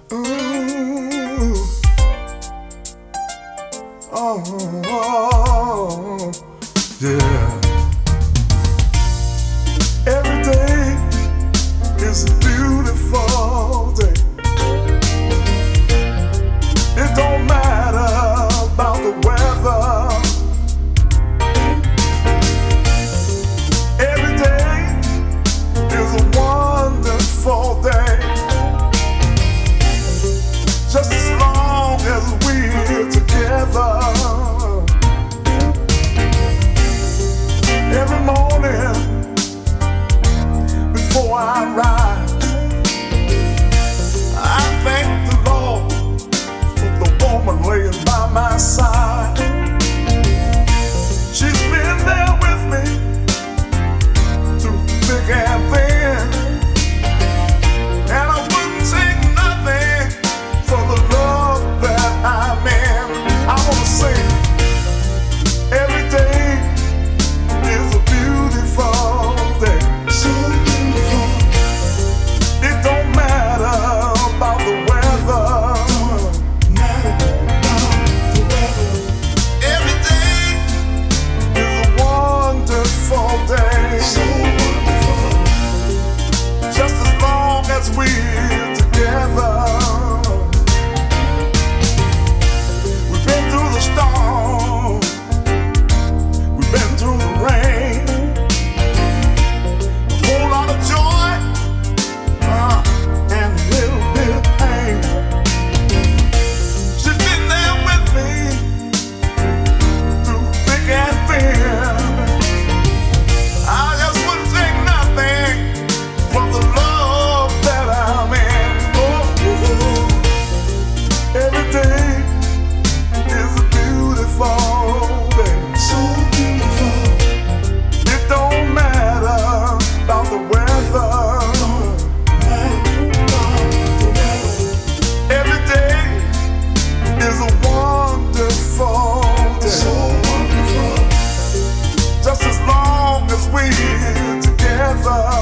Ooh, oh, yeah. Every day is a beautiful day. It don't matter about the weather. Every day is a wonderful day. Just as long as we're together. Every morning before I rise, I thank the Lord for the woman laying by my side. She's been there with me through thick and thin, and I wouldn't take nothing for the love that I'm in. I wanna sing. Every day is a beautiful day. So beautiful. It don't matter about the weather. Don't matter about the weather. Every day is a wonderful day. So wonderful. Just as long as we're together. We've been through the storm. We've been through the rain. A whole lot of joy and a little bit of pain. She's been there with me through thick and thin. I just wouldn't take nothing from the love that I'm in. Oh, every day is a beautiful day. So beautiful. It don't matter about the weather. Every day is a wonderful day. So wonderful. Just as long as we're together.